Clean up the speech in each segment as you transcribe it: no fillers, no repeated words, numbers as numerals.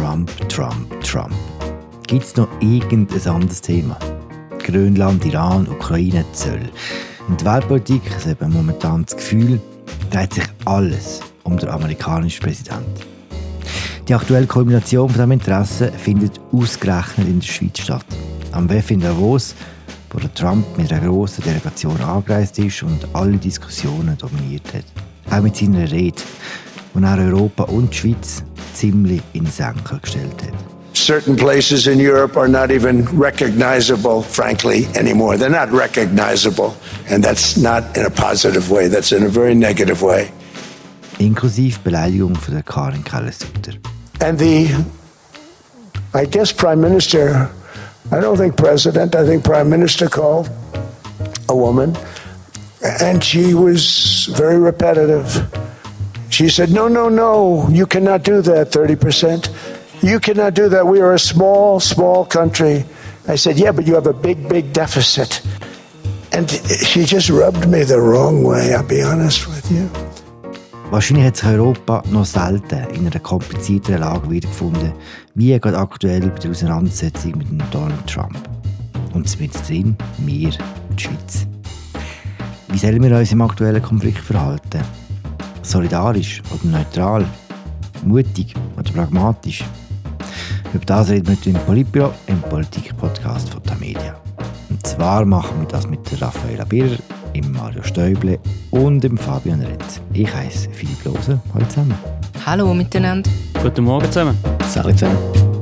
Trump. Gibt es noch irgendein anderes Thema? Grönland, Iran, Ukraine, Zöll. In der Weltpolitik, ich habe momentan das Gefühl, dreht sich alles um den amerikanischen Präsidenten. Die aktuelle Kulmination von diesem Interesse findet ausgerechnet in der Schweiz statt. Am WEF in Davos, wo der Trump mit einer grossen Delegation angereist ist und alle Diskussionen dominiert hat. Auch mit seiner Rede, wo er Europa und die Schweiz ziemlich in den Senkel gestellt hat. Certain places in Europe are not even recognizable, frankly, anymore. They're not recognizable. And that's not in a positive way. That's in a very negative way. Inklusive Beleidigung von der Karin Keller-Sutter. And I guess Prime Minister, I don't think President, I think Prime Minister called a woman. And she was very repetitive. She said, no, you cannot do that, 30%. You cannot do that. We are a small country. I said, yeah, but you have a big deficit. And she just rubbed me the wrong way, I'll be honest with you. Wahrscheinlich hat sich Europa noch selten in einer komplizierteren Lage wiedergefunden, wie gerade aktuell bei der Auseinandersetzung mit Donald Trump. Und mit drin, wir, die Schweiz. Wie sollen wir uns im aktuellen Konflikt verhalten? Solidarisch oder neutral? Mutig oder pragmatisch? Über das reden wir im Politbüro, im Politik-Podcast von Tamedia. Und zwar machen wir das mit der Raffaella Birrer, im Mario Stäuble und dem Fabian Retz. Ich heiße Philipp Loser. Hallo zusammen. Hallo miteinander. Guten Morgen zusammen. Salut zusammen.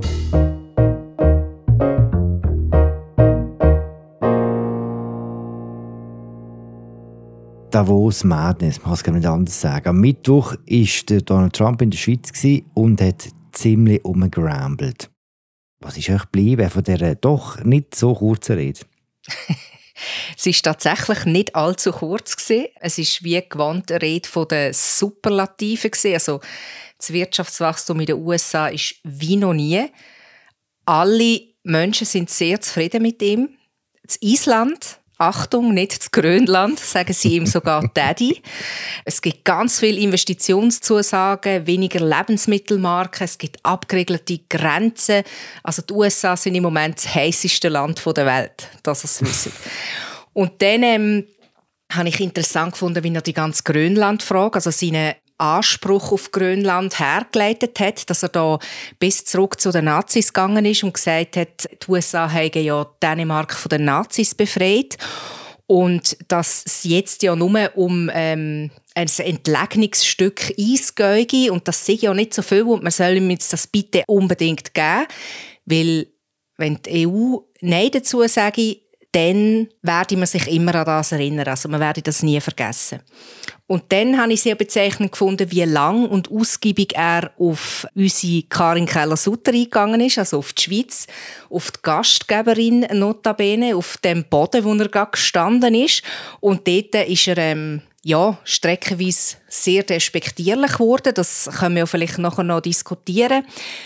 Davos Madness, man kann es nicht anders sagen. Am Mittwoch war Donald Trump in der Schweiz und hat ziemlich umgerambelt. Was ist euch geblieben von dieser doch nicht so kurzen Rede? Es war tatsächlich nicht allzu kurz. Es war wie gewohnt eine Rede von den Superlativen. Also das Wirtschaftswachstum in den USA ist wie noch nie. Alle Menschen sind sehr zufrieden mit ihm. Das Island, Achtung, nicht das Grönland, sagen sie ihm sogar Daddy. Es gibt ganz viele Investitionszusagen, weniger Lebensmittelmarken, es gibt abgeregelte Grenzen. Also die USA sind im Moment das heisseste Land der Welt, dass ihr es wisst. Und dann habe ich interessant gefunden, wie er die ganze Grönland-Frage, also seinen Anspruch auf Grönland hergeleitet hat, dass er da bis zurück zu den Nazis gegangen ist und gesagt hat, die USA haben ja Dänemark von den Nazis befreit und dass es jetzt ja nur um ein Entlegnungsstück Eis gehe und das sei ja nicht so viel und man soll ihm jetzt das bitte unbedingt geben, weil wenn die EU Nein dazu sage, dann werde man sich immer an das erinnern. Also man werde das nie vergessen. Und dann habe ich sehr bezeichnend gefunden, wie lang und ausgiebig er auf unsere Karin Keller-Sutter eingegangen ist, also auf die Schweiz, auf die Gastgeberin notabene, auf dem Boden, wo er gerade gestanden ist. Und dort ist er streckenweise sehr despektierlich geworden. Das können wir ja vielleicht nachher noch diskutieren.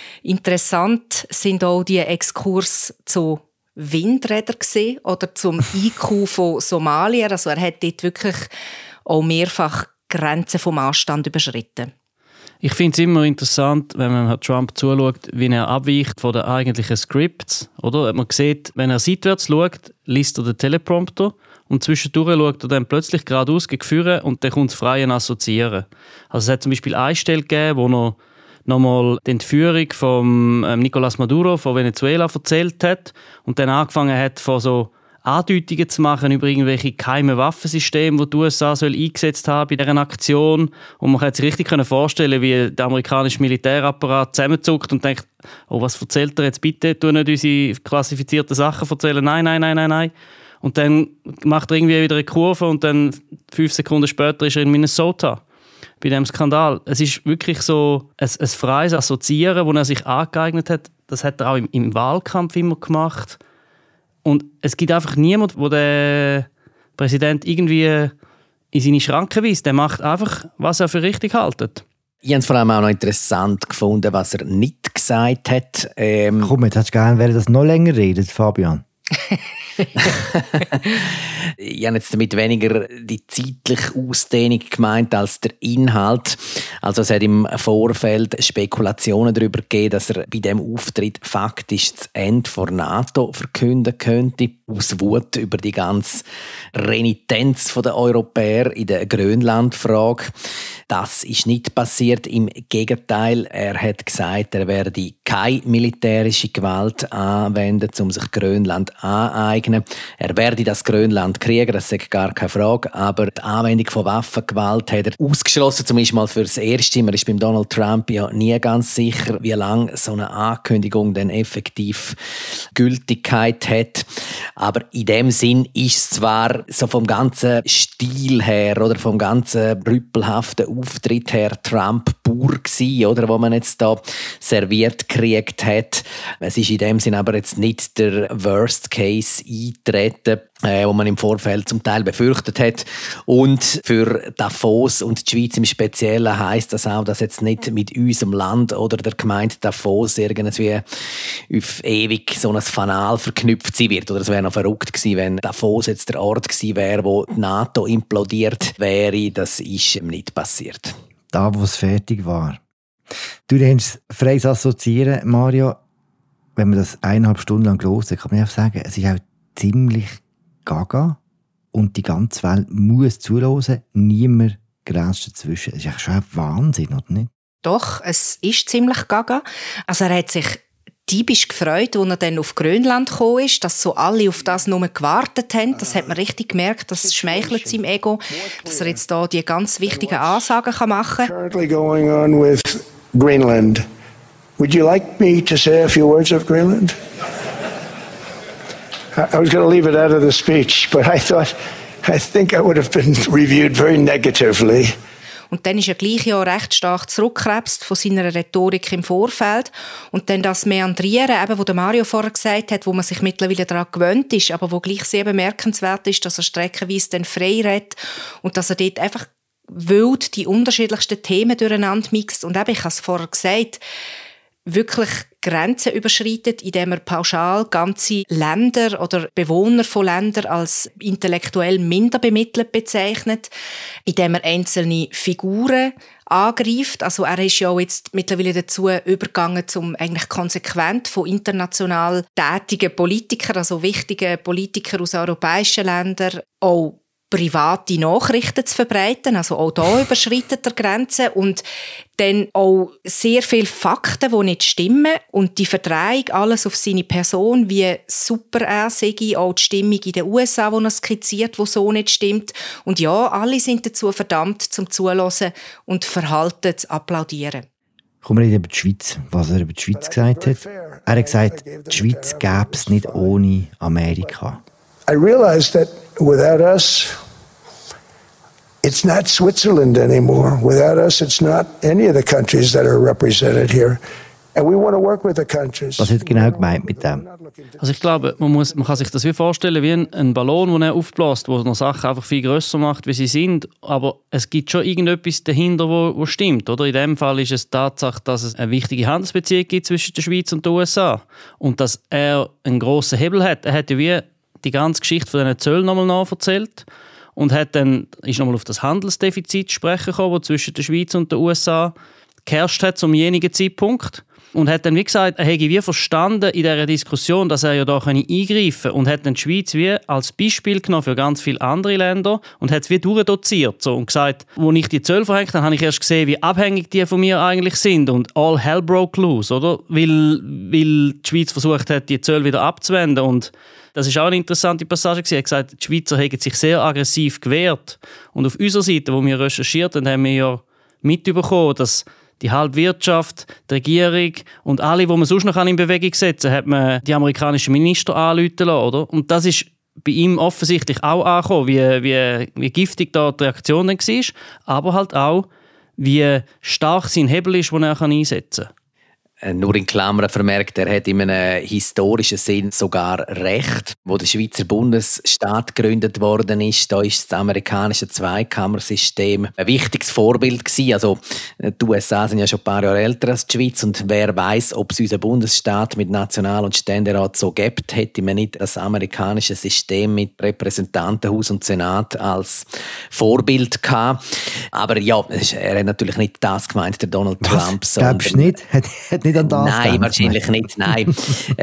Interessant sind auch die Exkurs zu Windräder gesehen oder zum IQ von Somalier. Also er hat dort wirklich auch mehrfach Grenzen vom Anstand überschritten. Ich finde es immer interessant, wenn man Trump zuschaut, wie er abweicht von den eigentlichen Scripts. Oder? Man sieht, wenn er seitwärts schaut, liest er den Teleprompter und zwischendurch schaut er dann plötzlich geradeaus gegen vorne und dann kommt das freie Assoziieren. Also es hat zum Beispiel eine Stelle gegeben, wo er nochmal die Entführung von Nicolás Maduro von Venezuela erzählt hat und dann angefangen hat, von so Andeutungen zu machen über irgendwelche geheimen Waffensysteme, die die USA eingesetzt haben bei dieser Aktion. Und man kann sich richtig vorstellen, wie der amerikanische Militärapparat zusammenzuckt und denkt, oh, was erzählt er jetzt bitte? Tu nicht unsere klassifizierten Sachen erzählen. Nein. Und dann macht er irgendwie wieder eine Kurve und dann 5 Sekunden später ist er in Minnesota bei diesem Skandal. Es ist wirklich so ein freies Assoziieren, das er sich angeeignet hat. Das hat er auch im Wahlkampf immer gemacht. Und es gibt einfach niemanden, der den Präsident irgendwie in seine Schranken weist. Der macht einfach, was er für richtig hält. Ich habe es vor allem auch noch interessant gefunden, was er nicht gesagt hat. Komm, jetzt hättest du gerne, wer das noch länger redet, Fabian. Ich habe jetzt damit weniger die zeitliche Ausdehnung gemeint als der Inhalt. Also es hat im Vorfeld Spekulationen darüber gegeben, dass er bei diesem Auftritt faktisch das Ende der NATO verkünden könnte. Aus Wut über die ganze Renitenz der Europäer in der Grönland-Frage. Das ist nicht passiert. Im Gegenteil, er hat gesagt, er werde keine militärische Gewalt anwenden, um sich Grönland aneignen. Er werde das Grönland kriegen, das ist gar keine Frage. Aber die Anwendung von Waffengewalt hat er ausgeschlossen, zumindest mal für das Erste. Man ist beim Donald Trump ja nie ganz sicher, wie lange so eine Ankündigung dann effektiv Gültigkeit hat. Aber in dem Sinn ist es zwar so vom ganzen Stil her oder vom ganzen rüppelhaften Auftritt her Trump pur gewesen, oder, wo man jetzt da serviert gekriegt hat. Es ist in dem Sinn aber jetzt nicht der Worst Case eintreten, wo man im Vorfeld zum Teil befürchtet hat. Und für Davos und die Schweiz im Speziellen heisst das auch, dass jetzt nicht mit unserem Land oder der Gemeinde Davos irgendwie auf ewig so ein Fanal verknüpft sein wird. Oder es wäre noch verrückt gewesen, wenn Davos jetzt der Ort gewesen wäre, wo die NATO implodiert wäre. Das ist nicht passiert. Da, wo es fertig war. Du kannst es frei assoziieren, Mario. Wenn man das 1,5 Stunden lang hört, kann man einfach sagen, es ist auch ziemlich gaga und die ganze Welt muss zuhören. Niemand grätscht dazwischen. Das ist eigentlich schon ein Wahnsinn, oder nicht? Doch, es ist ziemlich gaga. Also er hat sich typisch gefreut, als er dann auf Grönland gekommen ist, dass so alle auf das nur gewartet haben. Das hat man richtig gemerkt, das schmeichelt seinem Ego, dass er jetzt da die ganz wichtigen Ansagen machen kann. Currently going on with Greenland. Would you like me to say a few words of Greenland? I was going to leave it out of the speech, but I think I would have been reviewed very negatively. Und dann ist er gleich ja recht stark zurückgekrebst von seiner Rhetorik im Vorfeld. Und dann das Meandrieren, eben, wo der Mario vorher gesagt hat, wo man sich mittlerweile daran gewöhnt ist, aber wo gleich sehr bemerkenswert ist, dass er streckenweise dann frei redet und dass er dort einfach wild die unterschiedlichsten Themen durcheinander mixt. Und eben, ich habe es vorher gesagt, wirklich Grenzen überschreitet, indem er pauschal ganze Länder oder Bewohner von Ländern als intellektuell minder bemittelt bezeichnet, indem er einzelne Figuren angreift. Also er ist ja auch jetzt mittlerweile dazu übergegangen, zum eigentlich konsequent von international tätigen Politikern, also wichtigen Politikern aus europäischen Ländern, auch private Nachrichten zu verbreiten. Also auch da überschreitet er Grenzen und dann auch sehr viele Fakten, die nicht stimmen und die Verdrehung, alles auf seine Person, wie super er sei, auch die Stimmung in den USA, die er skizziert, die so nicht stimmt. Und ja, alle sind dazu verdammt, zum Zuhören und Verhalten zu applaudieren. Kommen wir über die Schweiz, was er über die Schweiz gesagt hat. Er hat gesagt, die Schweiz gäbe es nicht ohne Amerika. I realized that without us, it's not Switzerland anymore. Without us, it's not any of the countries that are represented here. And we want to work with the countries. Was hat genau gemeint mit dem? Also ich glaube, man kann sich das wie vorstellen wie ein Ballon, den er aufbläst, wo noch Sachen einfach viel grösser macht, wie sie sind. Aber es gibt schon irgendetwas dahinter, wo stimmt. Oder? In dem Fall ist es Tatsache, dass es eine wichtige Handelsbeziehung gibt zwischen der Schweiz und den USA. Und dass er einen grossen Hebel hat. Er hat ja wie die ganze Geschichte von diesen Zöllen nochmal nacherzählt und ist nochmal auf das Handelsdefizit zu sprechen gekommen, das zwischen der Schweiz und den USA geherrscht hat zum jenigen Zeitpunkt. Und hat dann, wie gesagt, er hätte wie verstanden in dieser Diskussion, dass er ja da eingreifen kann und hat dann die Schweiz wie als Beispiel genommen für ganz viele andere Länder und hat es wie durchdoziert so, und gesagt, als ich die Zölle verhängt habe, habe ich erst gesehen, wie abhängig die von mir eigentlich sind und all hell broke loose, oder? Weil die Schweiz versucht hat, die Zölle wieder abzuwenden und das ist auch eine interessante Passage. Er hat gesagt, die Schweizer hätten sich sehr aggressiv gewehrt und auf unserer Seite, wo wir recherchiert haben, haben wir ja mitbekommen, dass die Halbwirtschaft, die Regierung und alle, die man sonst noch in Bewegung setzen kann, hat man die amerikanischen Minister anrufen lassen, oder? Und das ist bei ihm offensichtlich auch angekommen, wie giftig da die Reaktion dann war, aber halt auch, wie stark sein Hebel ist, den er einsetzen kann. Nur in Klammern vermerkt, er hat in einem historischen Sinn sogar recht. Wo der Schweizer Bundesstaat gegründet worden ist, da ist das amerikanische Zweikammersystem ein wichtiges Vorbild gewesen. Also die USA sind ja schon ein paar Jahre älter als die Schweiz und wer weiß, ob es unseren Bundesstaat mit National- und Ständerat so gibt, hätte man nicht das amerikanische System mit Repräsentantenhaus und Senat als Vorbild gehabt. Aber ja, er hat natürlich nicht das gemeint, der Donald Trump. Glaubst du nicht? Hat nicht an das Nein, gedacht? wahrscheinlich nicht. Nein.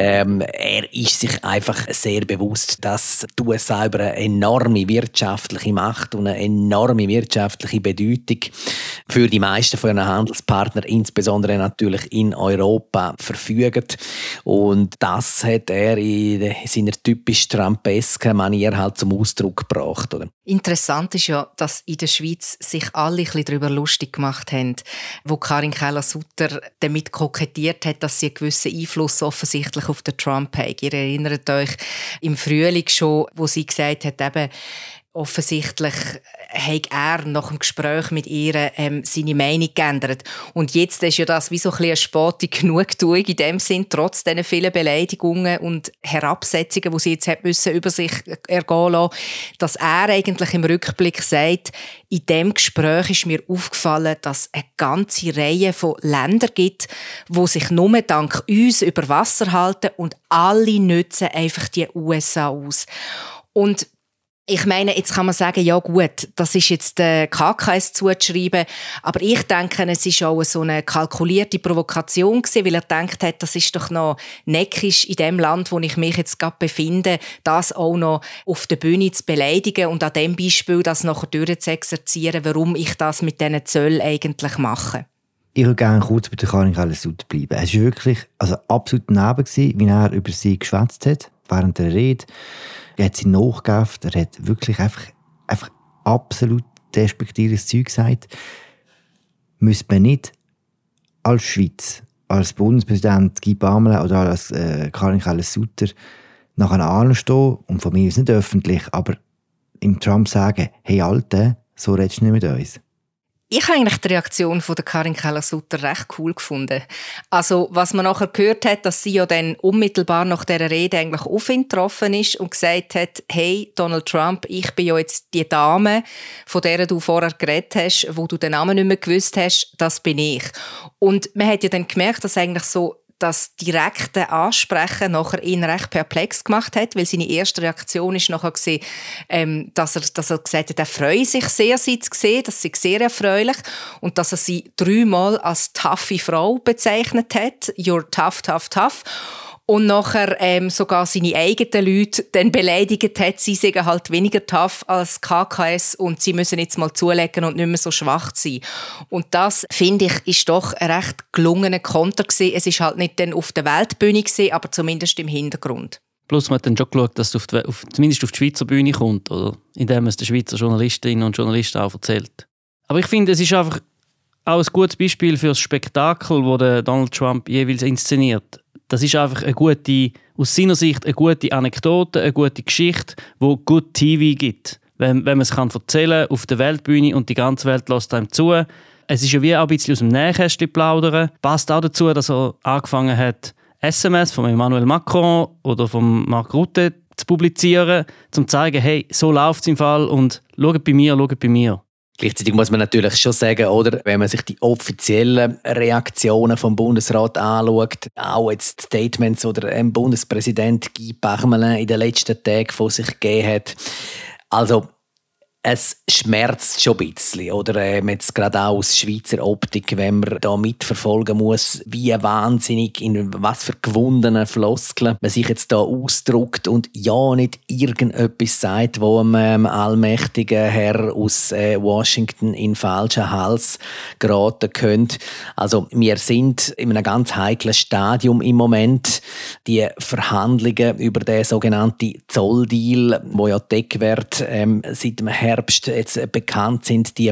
Er ist sich einfach sehr bewusst, dass die USA über eine enorme wirtschaftliche Macht und eine enorme wirtschaftliche Bedeutung für die meisten von ihren Handelspartnern, insbesondere natürlich in Europa, verfügen. Und das hat er in seiner typisch trumpesken Manier halt zum Ausdruck gebracht. Oder? Interessant ist ja, dass in der Schweiz sich alle ein bisschen darüber lustig gemacht haben, wo Karin Keller-Sutter damit kokettiert hat, dass sie einen gewissen Einfluss offensichtlich auf den Trump hat. Ihr erinnert euch im Frühling schon, wo sie gesagt hat, eben, offensichtlich hat er nach dem Gespräch mit ihr seine Meinung geändert. Und jetzt ist ja das wie so ein bisschen eine späte Genugtuung in dem Sinn, trotz diesen vielen Beleidigungen und Herabsetzungen, die sie jetzt hat müssen über sich ergehen lassen, dass er eigentlich im Rückblick sagt, in diesem Gespräch ist mir aufgefallen, dass es eine ganze Reihe von Ländern gibt, die sich nur dank uns über Wasser halten und alle nutzen einfach die USA aus. Und ich meine, jetzt kann man sagen, ja gut, das ist jetzt der KKS zuzuschreiben, aber ich denke, es ist auch so eine kalkulierte Provokation gewesen, weil er gedacht hat, das ist doch noch neckisch in dem Land, wo ich mich jetzt gerade befinde, das auch noch auf der Bühne zu beleidigen und an dem Beispiel das nachher durchzuexerzieren, warum ich das mit diesen Zöllen eigentlich mache. Ich würde gerne kurz bei der Karin Keller-Sutter bleiben. Es war wirklich absolut daneben, wie er über sie geschwätzt hat, während der Rede. Er hat sie nachgegeben, er hat wirklich einfach absolut despektierliches Zeug gesagt. Müsste man nicht als Schweiz, als Bundespräsident Guy Parmelin oder als Karin Keller-Sutter nachher anstehen und von mir aus nicht öffentlich, aber im Trump sagen, hey Alte, so redest du nicht mit uns. Ich habe eigentlich die Reaktion von der Karin Keller-Sutter recht cool gefunden. Also, was man nachher gehört hat, dass sie ja dann unmittelbar nach dieser Rede eigentlich auf ihn getroffen ist und gesagt hat, hey, Donald Trump, ich bin ja jetzt die Dame, von der du vorher geredet hast, wo du den Namen nicht mehr gewusst hast, das bin ich. Und man hat ja dann gemerkt, dass eigentlich so das direkte Ansprechen nachher ihn recht perplex gemacht hat, weil seine erste Reaktion ist nachher gewesen, dass er gesagt hat, er freue sich sehr, sie zu sehen, das sei sehr erfreulich und dass er sie 3-mal als taffe Frau bezeichnet hat, you're tough, tough, tough. Und nachher sogar seine eigenen Leute dann beleidigt hat, sie seien halt weniger tough als KKS und sie müssen jetzt mal zulegen und nicht mehr so schwach sein. Und das, finde ich, ist doch ein recht gelungener Konter gewesen. Es ist halt nicht dann auf der Weltbühne gewesen, aber zumindest im Hintergrund. Plus man hat dann schon geschaut, dass es zumindest auf die Schweizer Bühne kommt, oder? Indem es den Schweizer Journalistinnen und Journalisten auch erzählt. Aber ich finde, es ist einfach auch ein gutes Beispiel für das Spektakel, das Donald Trump jeweils inszeniert. Das ist einfach aus seiner Sicht eine gute Anekdote, eine gute Geschichte, die gut TV gibt. Wenn man es erzählen kann auf der Weltbühne und die ganze Welt lässt einem zu. Es ist ja wie auch ein bisschen aus dem Nähkästchen plaudern. Passt auch dazu, dass er angefangen hat, SMS von Emmanuel Macron oder von Mark Rutte zu publizieren, um zu zeigen, hey, so läuft es im Fall und schaut bei mir. Gleichzeitig muss man natürlich schon sagen, oder, wenn man sich die offiziellen Reaktionen vom Bundesrat anschaut, auch jetzt Statements oder Bundespräsident Guy Parmelin in den letzten Tagen von sich gegeben hat. Also, es schmerzt schon ein bisschen, oder? Jetzt gerade auch aus Schweizer Optik, wenn man da mitverfolgen muss, wie wahnsinnig, in was für gewundenen Floskeln man sich jetzt da ausdrückt und ja nicht irgendetwas sagt, wo einem allmächtigen Herr aus Washington in falschen Hals geraten könnte. Also wir sind in einem ganz heiklen Stadium im Moment. Die Verhandlungen über den sogenannten Zolldeal, wo ja gedeckt wird, seit dem Herbst Herbst jetzt bekannt sind, die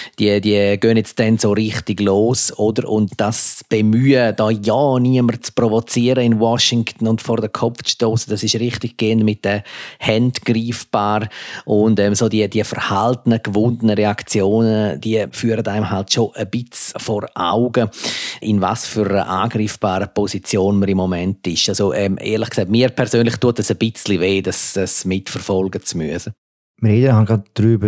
gehen jetzt dann so richtig los, oder? Und das Bemühen, da ja niemand zu provozieren in Washington und vor den Kopf zu stoßen, das ist richtig gehend mit den Händen greifbar. Und so die verhaltenen, gewundenen Reaktionen, die führen einem halt schon ein bisschen vor Augen, in was für einer angreifbaren Position man im Moment ist. Also ehrlich gesagt, mir persönlich tut es ein bisschen weh, das mitverfolgen zu müssen. Wir reden gerade darüber,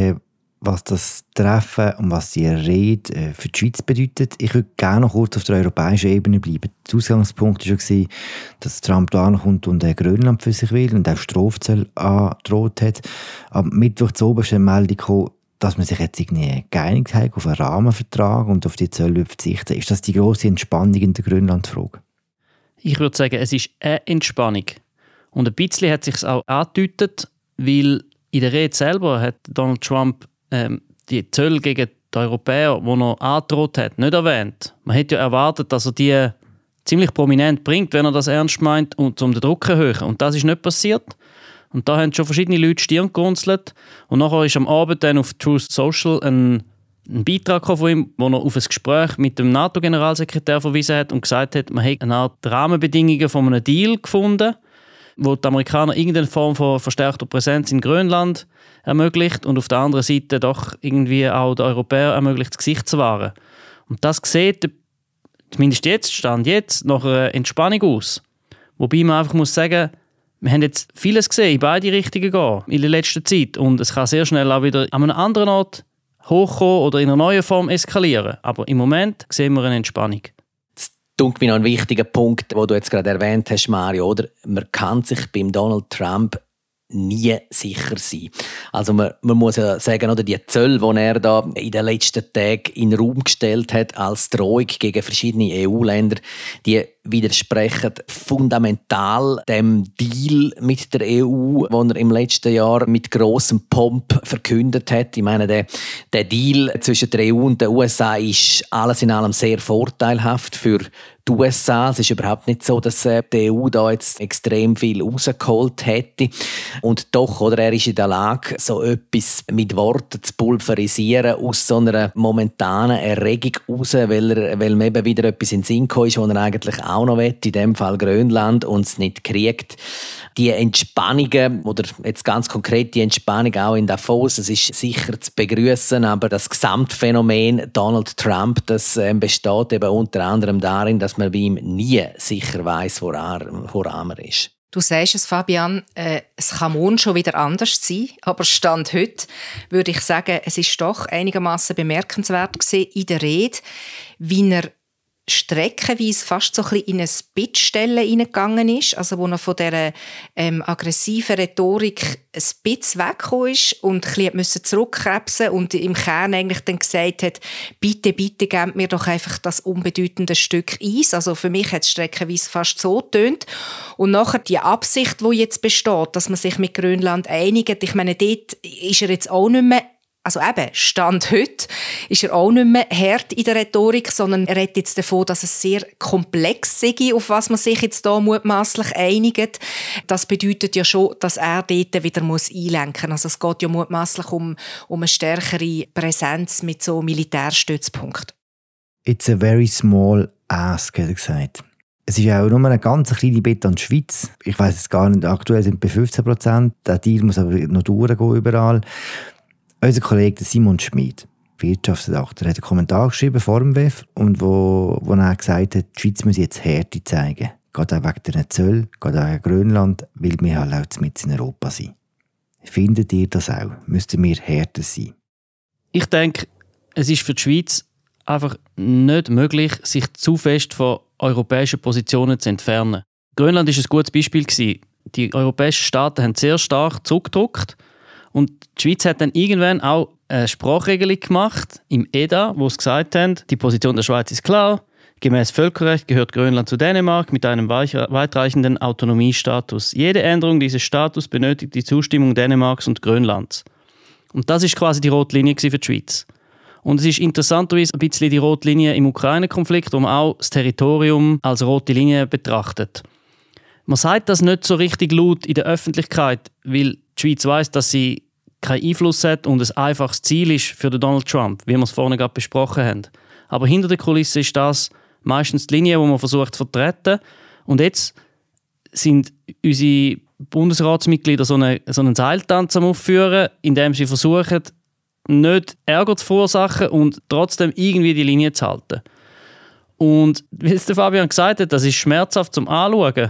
was das Treffen und was die Rede für die Schweiz bedeutet. Ich würde gerne noch kurz auf der europäischen Ebene bleiben. Der Ausgangspunkt war schon, dass Trump da ankommt und Grönland für sich will und auch Strafzölle angedroht hat. Am Mittwoch zur obersten Meldung kam, dass man sich jetzt irgendwie geeinigt hat auf einen Rahmenvertrag und auf die Zölle verzichten. Ist das die grosse Entspannung in der Grönlandfrage? Ich würde sagen, es ist eine Entspannung. Und ein bisschen hat es sich auch angedeutet, weil in der Rede selber hat Donald Trump die Zölle gegen die Europäer, die er angedroht hat, nicht erwähnt. Man hätte ja erwartet, dass er die ziemlich prominent bringt, wenn er das ernst meint, um den Druck zu erhöhen. Und das ist nicht passiert. Und da haben schon verschiedene Leute Stirn gerunzelt. Und nachher ist am Abend dann auf Truth Social ein Beitrag von ihm, wo er auf ein Gespräch mit dem NATO-Generalsekretär verwiesen hat und gesagt hat, man hätte eine Art Rahmenbedingungen von einem Deal gefunden, wo die Amerikaner irgendeine Form von verstärkter Präsenz in Grönland ermöglicht und auf der anderen Seite doch irgendwie auch den Europäern ermöglicht, das Gesicht zu wahren. Und das sieht, zumindest jetzt, nach einer Entspannung aus. Wobei man einfach muss sagen, wir haben jetzt vieles gesehen, in beide Richtungen gehen in der letzten Zeit. Und es kann sehr schnell auch wieder an einem anderen Ort hochkommen oder in einer neuen Form eskalieren. Aber im Moment sehen wir eine Entspannung. Das ist mir noch ein wichtiger Punkt, den du jetzt gerade erwähnt hast, Mario. Oder? Man kann sich beim Donald Trump nie sicher sein. Also man muss ja sagen, oder die Zölle, die er da in den letzten Tagen in den Raum gestellt hat als Drohung gegen verschiedene EU-Länder, die widersprechen fundamental dem Deal mit der EU, den er im letzten Jahr mit grossem Pomp verkündet hat. Ich meine, der Deal zwischen der EU und den USA ist alles in allem sehr vorteilhaft für die USA. Es ist überhaupt nicht so, dass die EU da jetzt extrem viel rausgeholt hätte. Und doch, oder, er ist in der Lage, so etwas mit Worten zu pulverisieren aus so einer momentanen Erregung raus, weil ihm eben wieder etwas in den Sinn gekommen ist, was er eigentlich auch noch will, in dem Fall Grönland, und es nicht kriegt. Die Entspannungen, oder jetzt ganz konkret die Entspannung auch in Davos, das ist sicher zu begrüßen, aber das Gesamtphänomen Donald Trump, das besteht eben unter anderem darin, dass man bei ihm nie sicher weiss, woran er ist. Du sagst es, Fabian, es kann morgen schon wieder anders sein, aber Stand heute würde ich sagen, es ist doch einigermaßen bemerkenswert gewesen in der Rede, wie er streckenweise fast so ein bisschen in eine Bittstelle hineingegangen ist, also wo er von dieser aggressiven Rhetorik ein bisschen weggekommen ist und ein bisschen zurückkrebsen und im Kern eigentlich dann gesagt hat, bitte, bitte gebt mir doch einfach das unbedeutende Stück Eis. Also für mich hat es streckenweise fast so getönt. Und nachher die Absicht, die jetzt besteht, dass man sich mit Grönland einigt, ich meine, dort ist er jetzt auch nicht mehr, also eben, Stand heute ist er auch nicht mehr hart in der Rhetorik, sondern er redet jetzt davon, dass es sehr komplex sei, auf was man sich jetzt da mutmaßlich einigt. Das bedeutet ja schon, dass er dort wieder einlenken muss. Also es geht ja mutmaßlich um eine stärkere Präsenz mit so Militärstützpunkten. It's a very small ask, hat er gesagt. Es ist ja auch nur eine ganz kleine Bitte an die Schweiz. Ich weiss es gar nicht, aktuell sind wir bei 15%. Der Deal muss aber noch durchgehen überall. Unser Kollege Simon Schmid, Wirtschaftsredakteur, hat einen Kommentar geschrieben vor dem WEF und wo er gesagt hat, die Schweiz muss jetzt Härte zeigen. Geht auch wegen der Zölle, geht auch wegen Grönland, weil wir halt auch mit in Europa sind. Findet ihr das auch? Müssten wir härter sein? Ich denke, es ist für die Schweiz einfach nicht möglich, sich zu fest von europäischen Positionen zu entfernen. Grönland war ein gutes Beispiel. Die europäischen Staaten haben sehr stark zurückgedrückt. Und die Schweiz hat dann irgendwann auch eine Sprachregelung gemacht im EDA, wo sie gesagt haben, die Position der Schweiz ist klar. Gemäß Völkerrecht gehört Grönland zu Dänemark mit einem weitreichenden Autonomiestatus. Jede Änderung dieses Status benötigt die Zustimmung Dänemarks und Grönlands. Und das ist quasi die rote Linie für die Schweiz. Und es ist interessanterweise ein bisschen die rote Linie im Ukraine-Konflikt, wo man auch das Territorium als rote Linie betrachtet. Man sagt das nicht so richtig laut in der Öffentlichkeit, weil die Schweiz weiss, dass sie keinen Einfluss hat und ein einfaches Ziel ist für den Donald Trump, wie wir es vorhin gerade besprochen haben. Aber hinter der Kulisse ist das meistens die Linie, die man versucht zu vertreten. Und jetzt sind unsere Bundesratsmitglieder so einen Seiltanz am Aufführen, indem sie versuchen, nicht Ärger zu verursachen und trotzdem irgendwie die Linie zu halten. Und wie es der Fabian gesagt hat, das ist schmerzhaft zum Anschauen.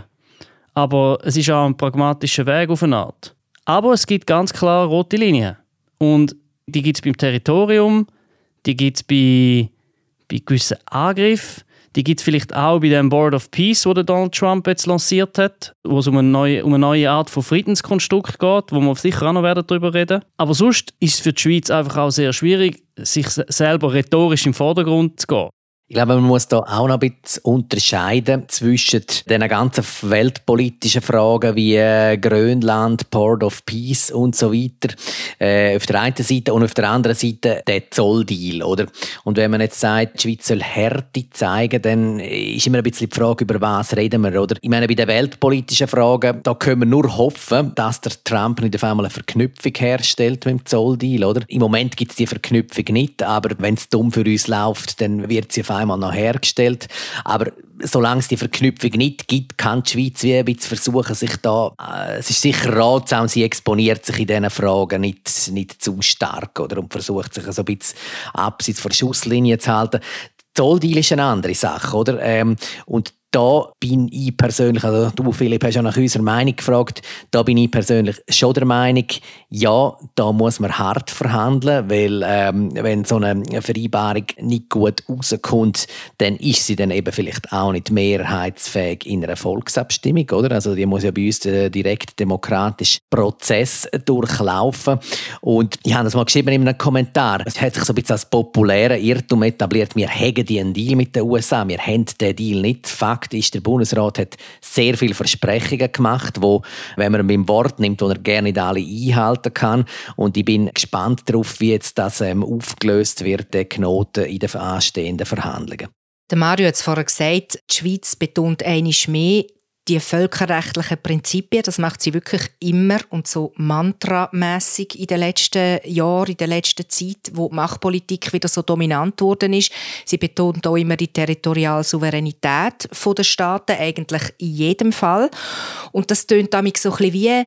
Aber es ist auch ein pragmatischer Weg auf eine Art. Aber es gibt ganz klar rote Linien. Und die gibt es beim Territorium, die gibt es bei gewissen Angriffen, die gibt es vielleicht auch bei dem Board of Peace, das Donald Trump jetzt lanciert hat, wo es um eine neue Art von Friedenskonstrukt geht, wo wir sicher auch noch darüber reden werden. Aber sonst ist es für die Schweiz einfach auch sehr schwierig, sich selber rhetorisch im Vordergrund zu gehen. Ich glaube, man muss da auch noch ein bisschen unterscheiden zwischen den ganzen weltpolitischen Fragen wie Grönland, Port of Peace und so weiter auf der einen Seite und auf der anderen Seite der Zolldeal, oder? Und wenn man jetzt sagt, die Schweiz soll Härte zeigen, dann ist immer ein bisschen die Frage, über was reden wir, oder? Ich meine, bei den weltpolitischen Fragen, da können wir nur hoffen, dass der Trump nicht auf einmal eine Verknüpfung herstellt mit dem Zolldeal, oder? Im Moment gibt es die Verknüpfung nicht, aber wenn es dumm für uns läuft, dann wird sie auf einmal noch hergestellt. Aber solange es die Verknüpfung nicht gibt, kann die Schweiz wie ein bisschen versuchen, sich da, es ist sicher ratsam, sie exponiert sich in diesen Fragen nicht zu stark, oder? Und versucht sich so ein bisschen abseits von der Schusslinie zu halten. Zolldeal ist eine andere Sache, oder? Und da bin ich persönlich, also du Philipp hast ja nach unserer Meinung gefragt, da bin ich persönlich schon der Meinung, ja, da muss man hart verhandeln, weil wenn so eine Vereinbarung nicht gut rauskommt, dann ist sie dann eben vielleicht auch nicht mehrheitsfähig in einer Volksabstimmung, oder? Also die muss ja bei uns den direkt demokratischen Prozess durchlaufen. Und ich habe das mal geschrieben in einem Kommentar, es hat sich so ein bisschen als populären Irrtum etabliert, wir haben einen Deal mit den USA, wir haben den Deal nicht. Fakt ist, der Bundesrat hat sehr viele Versprechungen gemacht, wo, wenn man ihm Wort nimmt, wo er gerne nicht alle einhalten kann. Und ich bin gespannt darauf, wie jetzt das aufgelöst wird, der Knoten in den anstehenden Verhandlungen. Der Mario hat es vorher gesagt, die Schweiz betont einmal mehr die völkerrechtlichen Prinzipien. Das macht sie wirklich immer und so mantramässig in den letzten Jahren, in der letzten Zeit, wo die Machtpolitik wieder so dominant geworden ist. Sie betont auch immer die territoriale Souveränität der Staaten, eigentlich in jedem Fall. Und das tönt damit so ein bisschen wie ein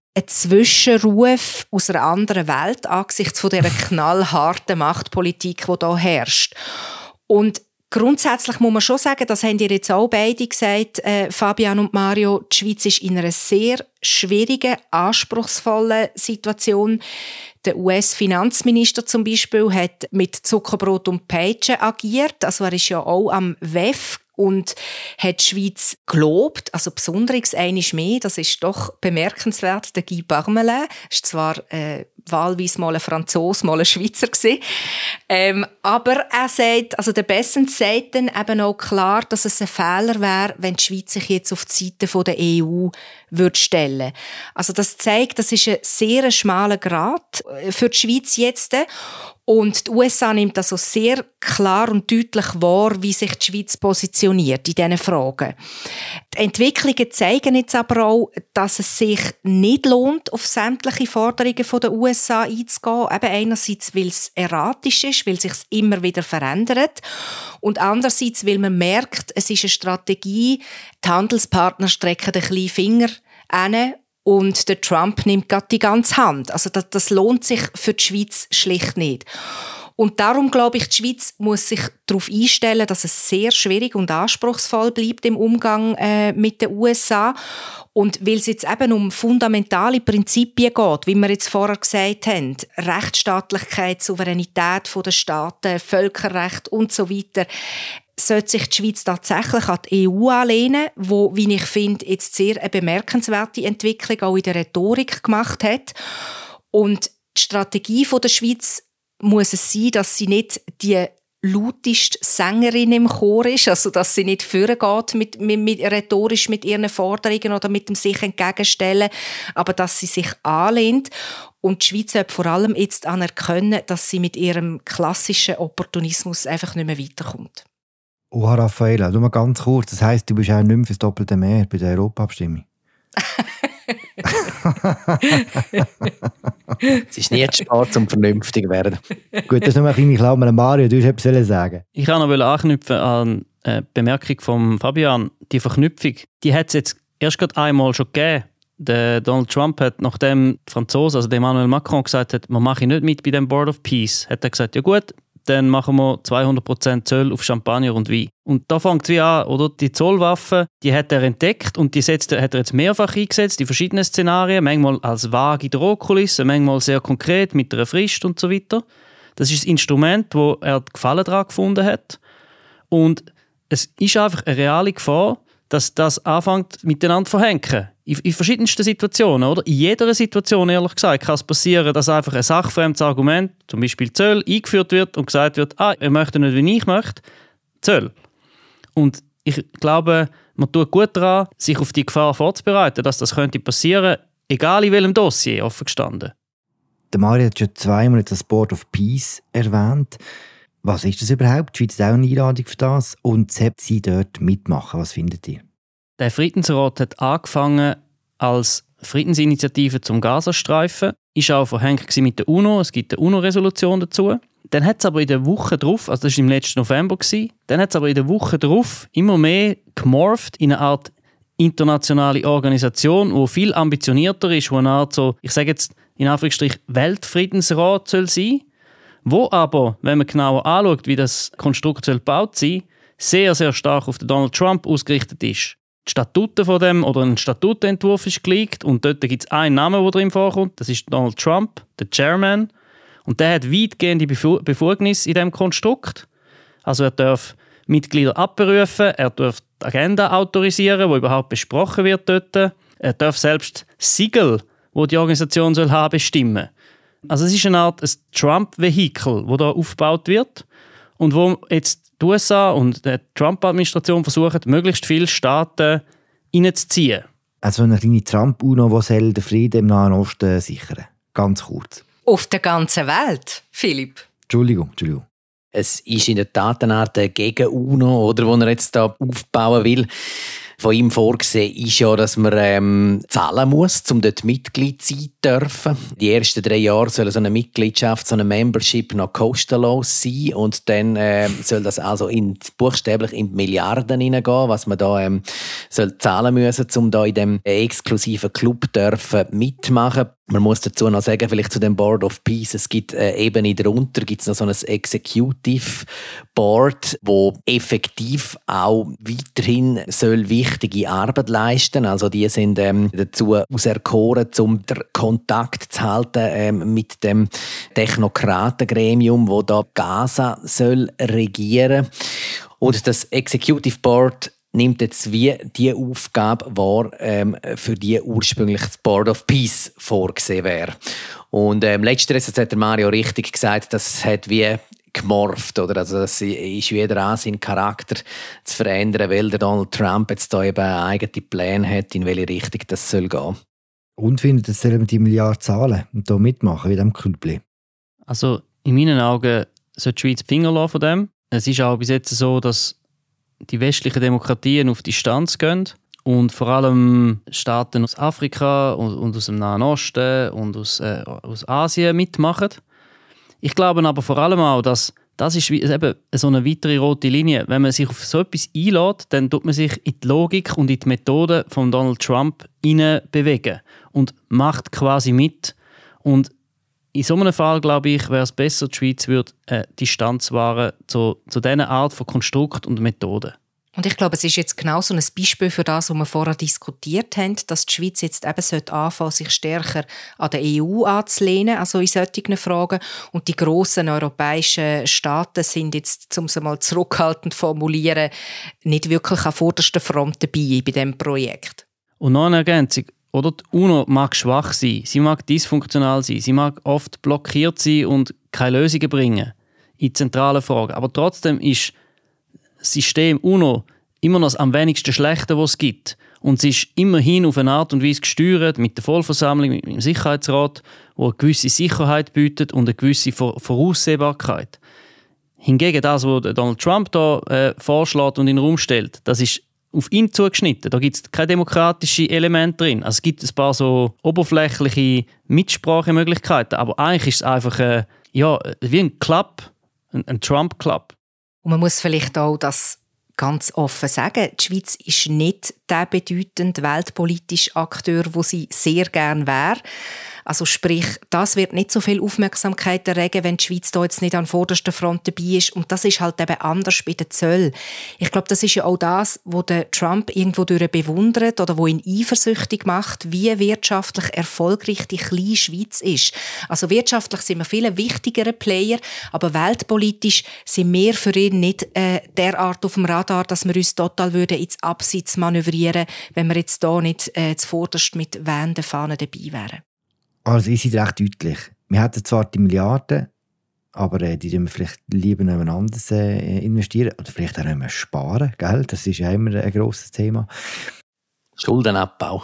Zwischenruf aus einer anderen Welt angesichts von dieser knallharten Machtpolitik, die hier herrscht. Und grundsätzlich muss man schon sagen, das haben ihr jetzt auch beide gesagt, Fabian und Mario, die Schweiz ist in einer sehr schwierigen, anspruchsvollen Situation. Der US-Finanzminister zum Beispiel hat mit Zuckerbrot und Peitsche agiert, also er ist ja auch am WEF und hat die Schweiz gelobt, also besonders einmal mehr, das ist doch bemerkenswert, der Guy Parmelin, ist zwar wahlweise mal ein Franzose, mal ein Schweizer gewesen. Aber er sagt, also der Bessent sagt dann eben auch klar, dass es ein Fehler wäre, wenn die Schweiz sich jetzt auf die Seite der EU würde stellen. Also das zeigt, das ist ein sehr schmaler Grat für die Schweiz jetzt. Und die USA nimmt also sehr klar und deutlich wahr, wie sich die Schweiz positioniert in diesen Fragen. Die Entwicklungen zeigen jetzt aber auch, dass es sich nicht lohnt, auf sämtliche Forderungen der USA einzugehen. Eben einerseits, weil es erratisch ist, weil es sich immer wieder verändert. Und andererseits, weil man merkt, es ist eine Strategie, die Handelspartner strecken den kleinen Finger hin und der Trump nimmt gerade die ganze Hand. Also das lohnt sich für die Schweiz schlicht nicht. Und darum glaube ich, die Schweiz muss sich darauf einstellen, dass es sehr schwierig und anspruchsvoll bleibt im Umgang mit den USA. Und weil es jetzt eben um fundamentale Prinzipien geht, wie wir jetzt vorher gesagt haben, Rechtsstaatlichkeit, Souveränität der Staaten, Völkerrecht und so weiter, sollte sich die Schweiz tatsächlich an die EU anlehnen, wo, wie ich finde, jetzt sehr eine bemerkenswerte Entwicklung auch in der Rhetorik gemacht hat. Und die Strategie der Schweiz muss es sein, dass sie nicht die lauteste Sängerin im Chor ist, also dass sie nicht vorgeht mit rhetorisch mit ihren Forderungen oder mit dem sich entgegenstellen, aber dass sie sich anlehnt. Und die Schweiz sollte vor allem jetzt anerkennen, dass sie mit ihrem klassischen Opportunismus einfach nicht mehr weiterkommt. Oh, Raffaella, du mal ganz kurz. Das heisst, du bist auch nicht mehr für das doppelte Mehr bei der Europaabstimmung. Es ist nie zu spät, um vernünftig zu werden. Gut, das ist noch eine kleine Klammer. Mario, du wolltest etwas sagen. Ich kann noch anknüpfen an eine Bemerkung von Fabian. Die Verknüpfung, die hat es jetzt erst gerade einmal schon gegeben. Der Donald Trump hat, nachdem die Franzosen, also der Emmanuel Macron, gesagt hat, man mache nicht mit bei dem Board of Peace, hat er gesagt, ja gut, dann machen wir 200% Zoll auf Champagner und Wein. Und da fängt es wie an, oder? Die Zollwaffen, die hat er entdeckt und die hat er jetzt mehrfach eingesetzt in verschiedenen Szenarien, manchmal als vage Drohkulisse, manchmal sehr konkret mit einer Frist und so weiter. Das ist das Instrument, wo er Gefallen daran gefunden hat. Und es ist einfach eine reale Gefahr, dass das anfängt miteinander zu verhängen. In verschiedensten Situationen, oder? In jeder Situation, ehrlich gesagt, kann es passieren, dass einfach ein sachfremdes Argument, zum Beispiel Zöll, eingeführt wird und gesagt wird, ihr möchtet nicht, wie ich möchte, Zöll. Und ich glaube, man tut gut daran, sich auf die Gefahr vorzubereiten, dass das könnte passieren, egal in welchem Dossier, offen gestanden. Der Mario hat schon zweimal das Board of Peace erwähnt. Was ist das überhaupt? Die Schweiz hat auch eine Einladung für das. Und sollte sie dort mitmachen? Was findet ihr? Der Friedensrat hat angefangen als Friedensinitiative zum Gazastreifen, ist auch verhängt mit der UNO, es gibt eine UNO-Resolution dazu. Dann hat es aber in der Woche drauf, also das war im letzten November, dann hat es aber in der Woche drauf immer mehr gemorpht in eine Art internationale Organisation, die viel ambitionierter ist, wo eine Art so, ich sage jetzt in Anführungsstrichen, Weltfriedensrat soll sein, wo aber, wenn man genauer anschaut, wie das Konstrukt soll gebaut sein, sehr, sehr stark auf den Donald Trump ausgerichtet ist. Die Statuten von dem, oder ein Statutenentwurf ist geleakt und dort gibt es einen Namen, der drin vorkommt, das ist Donald Trump, der Chairman. Und der hat weitgehende Befugnis in diesem Konstrukt. Also er darf Mitglieder abberufen, er darf die Agenda autorisieren, die überhaupt besprochen wird dort. Er darf selbst Siegel, die die Organisation soll haben, bestimmen. Also es ist eine Art ein Trump-Vehikel, das hier aufgebaut wird und wo jetzt die USA und die Trump-Administration versuchen, möglichst viele Staaten reinzuziehen. Also eine kleine Trump-UNO, die den Frieden im Nahen Osten sichern. Ganz kurz. Auf der ganzen Welt, Philipp. Entschuldigung. Es ist in der Tat eine Art Gegen-UNO, oder, wo er jetzt da aufbauen will. Von ihm vorgesehen ist ja, dass man zahlen muss, um dort Mitglied sein zu dürfen. Die ersten 3 Jahre soll so eine Mitgliedschaft, so eine Membership noch kostenlos sein und dann soll das also buchstäblich in die Milliarden hineingehen, was man da soll zahlen müssen, um da in dem exklusiven Club dürfen mitmachen. Man muss dazu noch sagen, vielleicht zu dem Board of Peace, es gibt Ebene darunter, gibt es noch so ein Executive Board, wo effektiv auch weiterhin soll wichtige Arbeit leisten. Also die sind dazu auserkoren, um den Kontakt zu halten mit dem Technokratengremium, wo da Gaza soll regieren. Und das Executive Board nimmt jetzt wie die Aufgabe wahr, für die ursprünglich das Board of Peace vorgesehen wäre. Und letzteres, das hat der Mario richtig gesagt, das hat wie gemorpht, oder? Also das ist wieder an, seinen Charakter zu verändern, weil der Donald Trump jetzt da eben eigene Pläne hat, in welche Richtung das soll gehen. Und findet, dass sollen wir die Milliarde zahlen und hier mitmachen, wie dem Club? Also in meinen Augen sollte die Schweiz die Finger lassen von dem. Es ist auch bis jetzt so, dass die westlichen Demokratien auf Distanz gehen und vor allem Staaten aus Afrika und aus dem Nahen Osten und aus Asien mitmachen. Ich glaube aber vor allem auch, dass das ist eben so eine weitere rote Linie. Wenn man sich auf so etwas einlädt, dann tut man sich in die Logik und in die Methode von Donald Trump bewegen und macht quasi mit. Und in so einem Fall, glaube ich, wäre es besser, die Schweiz würde Distanz wahren zu dieser Art von Konstrukt und Methode. Und ich glaube, es ist jetzt genau so ein Beispiel für das, was wir vorher diskutiert haben, dass die Schweiz jetzt eben anfangen, sich stärker an der EU anzulehnen, also in solchen Fragen. Und die grossen europäischen Staaten sind jetzt, um es mal zurückhaltend zu formulieren, nicht wirklich an vorderster Front dabei bei diesem Projekt. Und noch eine Ergänzung. Oder die UNO mag schwach sein, sie mag dysfunktional sein, sie mag oft blockiert sein und keine Lösungen bringen in zentralen Fragen. Aber trotzdem ist das System UNO immer noch das am wenigsten Schlechte, was es gibt. Und es ist immerhin auf eine Art und Weise gesteuert mit der Vollversammlung, mit dem Sicherheitsrat, wo eine gewisse Sicherheit bietet und eine gewisse Voraussehbarkeit. Hingegen das, was Donald Trump da vorschlägt und in den Raum stellt, das ist auf ihn zugeschnitten. Da gibt es keine demokratischen Elemente drin. Also es gibt ein paar so oberflächliche Mitsprachemöglichkeiten, aber eigentlich ist es einfach wie ein Club, ein Trump-Club. Und man muss vielleicht auch das ganz offen sagen, die Schweiz ist nicht der bedeutende weltpolitische Akteur, wo sie sehr gern wäre. Also sprich, das wird nicht so viel Aufmerksamkeit erregen, wenn die Schweiz da jetzt nicht an vorderster Front dabei ist. Und das ist halt eben anders bei den Zöllen. Ich glaube, das ist ja auch das, was der Trump irgendwo bewundert oder wo ihn eifersüchtig macht, wie wirtschaftlich erfolgreich die kleine Schweiz ist. Also wirtschaftlich sind wir viel wichtigere Player, aber weltpolitisch sind wir für ihn nicht derart auf dem Radar, dass wir uns total ins Abseits manövrieren, wenn wir jetzt da nicht zuvorderst mit wehenden Fahnen dabei wären. Also ist es recht deutlich. Wir hätten zwar die Milliarden, aber die wir vielleicht lieber noch anders investieren oder vielleicht auch noch mehr sparen. Gell? Das ist ja immer ein grosses Thema. Schuldenabbau.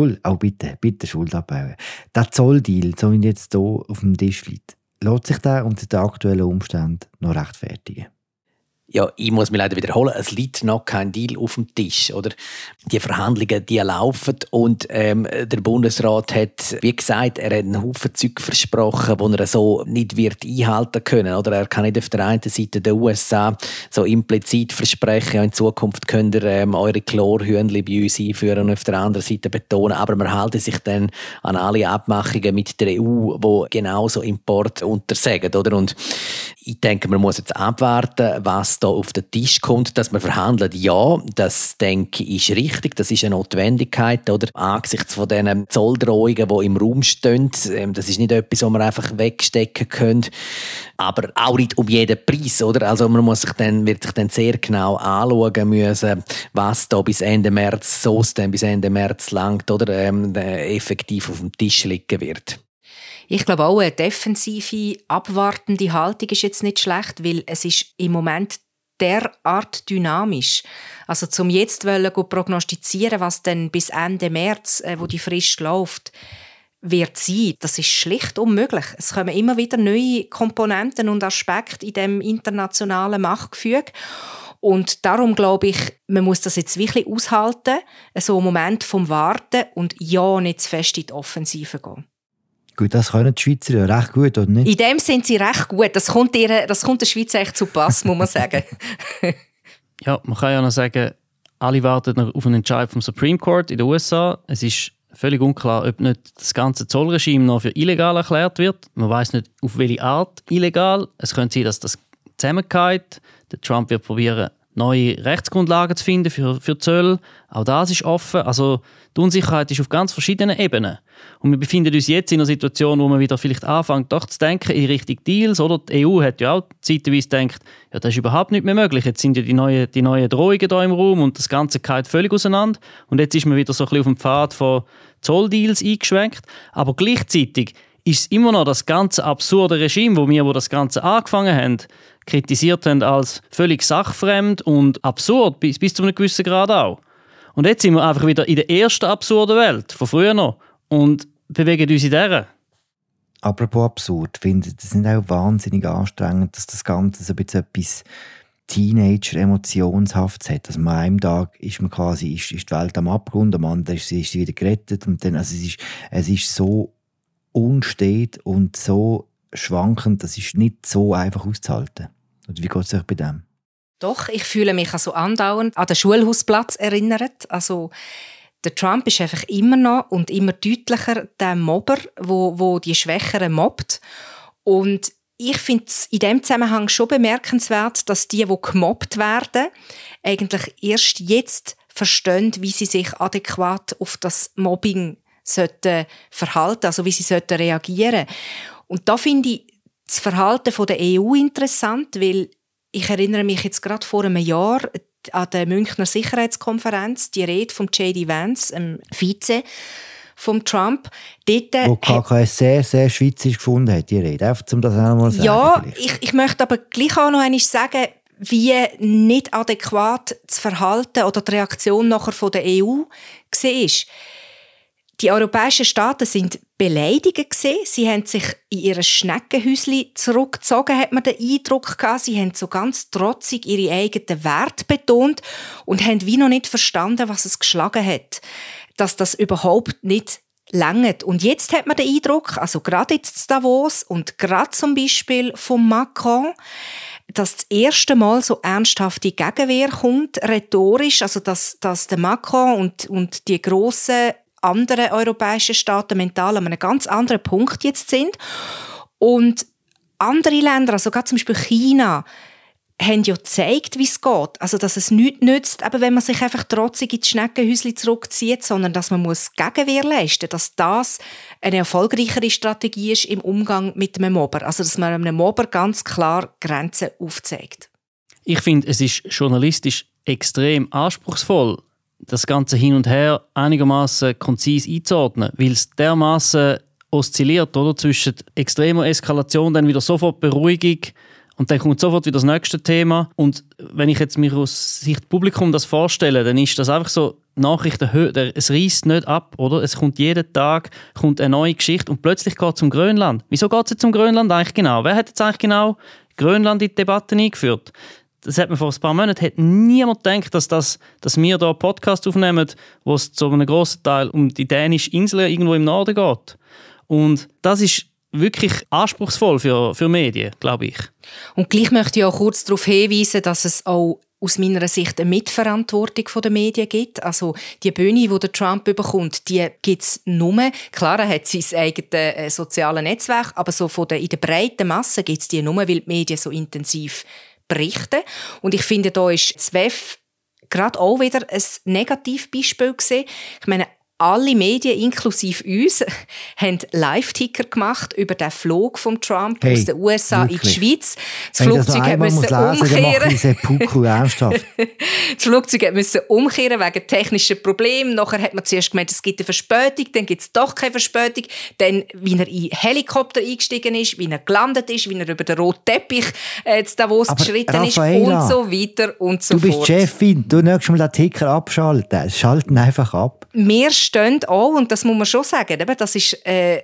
Bitte Schuld abbauen. Der Zolldeal, so wie jetzt hier auf dem Tisch liegt, lässt sich der unter den aktuellen Umständen noch rechtfertigen? Ja, ich muss mich leider wiederholen, es liegt noch kein Deal auf dem Tisch. Oder? Die Verhandlungen die laufen und der Bundesrat hat, wie gesagt, er hat einen Haufen Zeug versprochen, die er so nicht wird einhalten können. Oder er kann nicht auf der einen Seite der USA so implizit versprechen, ja, in Zukunft könnt ihr eure Chlorhühnchen bei uns einführen und auf der anderen Seite betonen, aber man halte sich dann an alle Abmachungen mit der EU, die genauso Import untersagen. Oder? Und ich denke, man muss jetzt abwarten, was da auf den Tisch kommt, dass man verhandelt. Ja, das denke ich ist richtig, das ist eine Notwendigkeit, oder? Angesichts von diesen Zolldrohungen, die im Raum stehen, das ist nicht etwas, was man einfach wegstecken können, aber auch nicht um jeden Preis, oder? Also man wird sich dann sehr genau anschauen müssen, was da bis Ende März, so es dann bis Ende März langt, oder effektiv auf dem Tisch liegen wird. Ich glaube auch, eine defensive, abwartende Haltung ist jetzt nicht schlecht, weil es ist im Moment derart dynamisch. Also zum jetzt prognostizieren, was dann bis Ende März, wo die Frist läuft, wird sein, das ist schlicht unmöglich. Es kommen immer wieder neue Komponenten und Aspekte in dem internationalen Machtgefüge. Und darum glaube ich, man muss das jetzt wirklich aushalten, so einen Moment vom Warten und ja nicht zu fest in die Offensive gehen. Gut, das können die Schweizer ja recht gut, oder nicht? In dem sind sie recht gut. Das kommt der Schweiz echt zu Pass, muss man sagen. Ja, man kann ja noch sagen, alle warten auf einen Entscheid vom Supreme Court in den USA. Es ist völlig unklar, ob nicht das ganze Zollregime noch für illegal erklärt wird. Man weiß nicht, auf welche Art illegal. Es könnte sein, dass das zusammengeht. Der Trump wird probieren, neue Rechtsgrundlagen zu finden für Zölle. Auch das ist offen. Also die Unsicherheit ist auf ganz verschiedenen Ebenen. Und wir befinden uns jetzt in einer Situation, wo man wieder vielleicht anfängt, doch zu denken in Richtung Deals. Oder? Die EU hat ja auch zeitweise gedacht, ja, das ist überhaupt nicht mehr möglich. Jetzt sind ja die neuen Drohungen da im Raum und das Ganze geht völlig auseinander. Und jetzt ist man wieder so ein bisschen auf dem Pfad von Zolldeals eingeschwenkt. Aber gleichzeitig ist es immer noch das ganze absurde Regime, wo das Ganze angefangen haben, kritisiert haben als völlig sachfremd und absurd, bis zu einem gewissen Grad auch. Und jetzt sind wir einfach wieder in der ersten absurden Welt, von früher noch, und bewegen uns in dieser. Apropos absurd, finde ich das nicht auch wahnsinnig anstrengend, dass das Ganze so ein bisschen etwas Teenager-Emotionshaftes hat. Also an einem Tag ist man quasi ist die Welt am Abgrund, am anderen ist sie wieder gerettet. Und dann, also es ist so unstet und so schwankend, das ist nicht so einfach auszuhalten. Oder wie geht es euch bei dem? Doch, ich fühle mich also andauernd an den Schulhausplatz erinnert. Also der Trump ist einfach immer noch und immer deutlicher der Mobber, wo die Schwächeren mobbt. Und ich finde es in diesem Zusammenhang schon bemerkenswert, dass die gemobbt werden, eigentlich erst jetzt verstehen, wie sie sich adäquat auf das Mobbing sollten verhalten, also wie sie sollten reagieren. Und da finde ich das Verhalten der EU interessant, weil ich erinnere mich jetzt gerade vor einem Jahr an der Münchner Sicherheitskonferenz, die Rede von J.D. Vance, dem Vize von Trump. Dort, wo KKS sehr, sehr schweizerisch gefunden hat, die Rede. Einfach, um das auch mal zu sagen. Ja, ich möchte aber gleich auch noch einmal sagen, wie nicht adäquat das Verhalten oder die Reaktion nachher von der EU war. Die europäischen Staaten sind beleidigt gewesen. Sie haben sich in ihre Schneckenhäuschen zurückgezogen, hat man den Eindruck gehabt. Sie haben so ganz trotzig ihre eigenen Werte betont und haben wie noch nicht verstanden, was es geschlagen hat. Dass das überhaupt nicht langt. Und jetzt hat man den Eindruck, also gerade jetzt in Davos und gerade zum Beispiel von Macron, dass das erste Mal so ernsthafte Gegenwehr kommt, rhetorisch, also dass der Macron und die grossen anderen europäischen Staaten mental an einem ganz anderen Punkt jetzt sind. Und andere Länder, also gerade zum Beispiel China, haben ja gezeigt, wie es geht. Also, dass es nichts nützt, aber wenn man sich einfach trotzig in die Schneckenhäuschen zurückzieht, sondern dass man Gegenwehr leisten muss, dass das eine erfolgreichere Strategie ist im Umgang mit einem Mobber. Also, dass man einem Mobber ganz klar Grenzen aufzeigt. Ich finde, es ist journalistisch extrem anspruchsvoll, das Ganze hin und her einigermaßen konzis einzuordnen, weil es dermaßen oszilliert, oder? Zwischen extremer Eskalation, dann wieder sofort Beruhigung und dann kommt sofort wieder das nächste Thema. Und wenn ich jetzt mir aus Sicht Publikum das vorstelle, dann ist das einfach so, Nachrichten, es reißt nicht ab, oder? Es kommt jeden Tag eine neue Geschichte und plötzlich geht es um Grönland. Wieso geht es jetzt um Grönland eigentlich genau? Wer hat jetzt eigentlich genau Grönland in die Debatte eingeführt? Das hat man vor ein paar Monaten hat niemand gedacht, dass wir hier einen Podcast aufnehmen, wo es zu einem grossen Teil um die dänischen Inseln irgendwo im Norden geht. Und das ist wirklich anspruchsvoll für Medien, glaube ich. Und gleich möchte ich auch kurz darauf hinweisen, dass es auch aus meiner Sicht eine Mitverantwortung der Medien gibt. Also die Bühne, die der Trump bekommt, die gibt es nur. Klar, er hat sein eigenes soziales Netzwerk, aber so in der breiten Masse gibt es die nur, weil die Medien so intensiv berichten. Und ich finde, da ist das WEF gerade auch wieder ein Negativbeispiel gewesen. Ich meine, alle Medien, inklusive uns, haben Live-Ticker gemacht über den Flug von Trump aus den USA in die Schweiz. Das Flugzeug musste umkehren. Das Flugzeug musste umkehren wegen technischen Problemen. Nachher hat man zuerst gemeint, es gibt eine Verspätung, dann gibt es doch keine Verspätung. Dann, wie er in den Helikopter eingestiegen ist, wie er gelandet ist, wie er über den roten Teppich zu Davos geschritten ist und so weiter und so fort. Du bist Chefin, du nächstes Mal den Ticker abschalten. Schalten einfach ab. Wir stehen auch, und das muss man schon sagen, das ist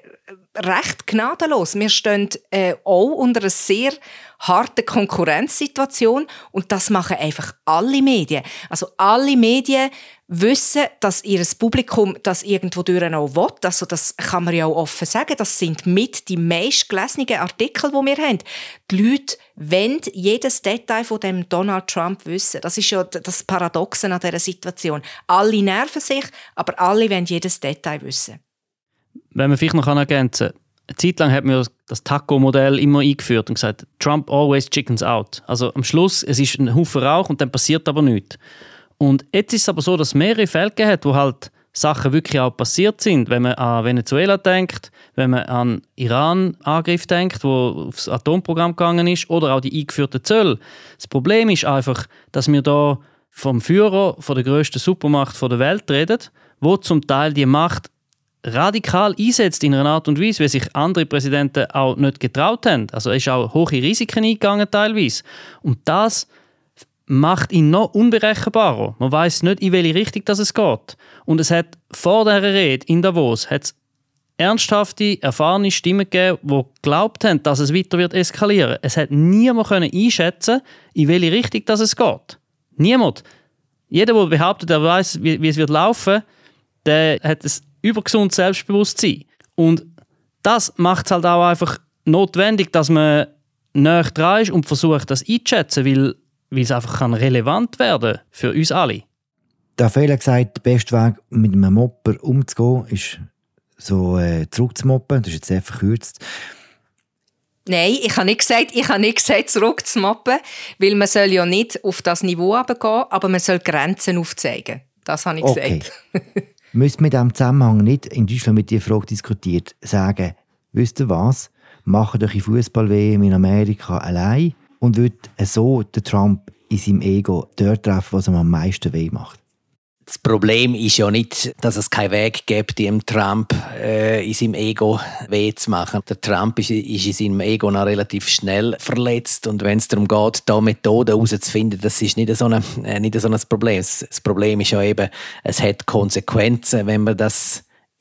recht gnadenlos. Wir stehen auch unter einer sehr harten Konkurrenzsituation und das machen einfach alle Medien. Also alle Medien wissen, dass ihr Publikum das irgendwo durch auch will. Also das kann man ja auch offen sagen. Das sind mit die meistgelesenen Artikel, die wir haben. Die Leute wollen jedes Detail von dem Donald Trump wissen. Das ist ja das Paradoxe an dieser Situation. Alle nerven sich, aber alle wollen jedes Detail wissen. Wenn man vielleicht noch ergänzen kann, eine Zeit lang hat man das Taco-Modell immer eingeführt und gesagt, Trump always chickens out. Also am Schluss, es ist ein Haufen Rauch und dann passiert aber nichts. Und jetzt ist es aber so, dass es mehrere Fälle gegeben hat, wo halt Sachen wirklich auch passiert sind. Wenn man an Venezuela denkt, wenn man an Iran-Angriff denkt, wo aufs Atomprogramm gegangen ist, oder auch die eingeführten Zölle. Das Problem ist einfach, dass wir da vom Führer von der grössten Supermacht der Welt reden, wo zum Teil die Macht radikal einsetzt in einer Art und Weise, wie sich andere Präsidenten auch nicht getraut haben. Also er ist auch hohe Risiken eingegangen teilweise. Und das macht ihn noch unberechenbarer. Man weiß nicht, in welche Richtung es geht. Und es hat vor dieser Rede in Davos ernsthafte, erfahrene Stimmen gegeben, die geglaubt haben, dass es weiter wird eskalieren. Es hat niemand einschätzen, in welche Richtung es geht. Niemand. Jeder, der behauptet, er weiß, wie es wird laufen, der hat ein übergesundes Selbstbewusstsein. Und das macht es halt auch einfach notwendig, dass man näher dran ist und versucht, das einzuschätzen, weil es einfach relevant werden kann für uns alle. Der Fehler gesagt, der beste Weg, mit einem Mopper umzugehen, ist so zurückzumoppen. Das ist jetzt sehr verkürzt. Nein, ich habe nicht gesagt, zurückzumoppen, weil man soll ja nicht auf das Niveau runtergehen, aber man soll Grenzen aufzeigen. Das habe ich gesagt. Müsste mit diesem Zusammenhang nicht in Deutschland mit dieser Frage diskutiert sagen, wisst ihr was, macht euch Fußball-WM in Amerika allein und wird so den Trump in seinem Ego dort treffen, was ihm am meisten weh macht? Das Problem ist ja nicht, dass es keinen Weg gibt, dem Trump in seinem Ego weh zu machen. Der Trump ist in seinem Ego noch relativ schnell verletzt und wenn es darum geht, da Methoden herauszufinden, das ist nicht so ein Problem. Das Problem ist ja eben, es hat Konsequenzen, wenn man das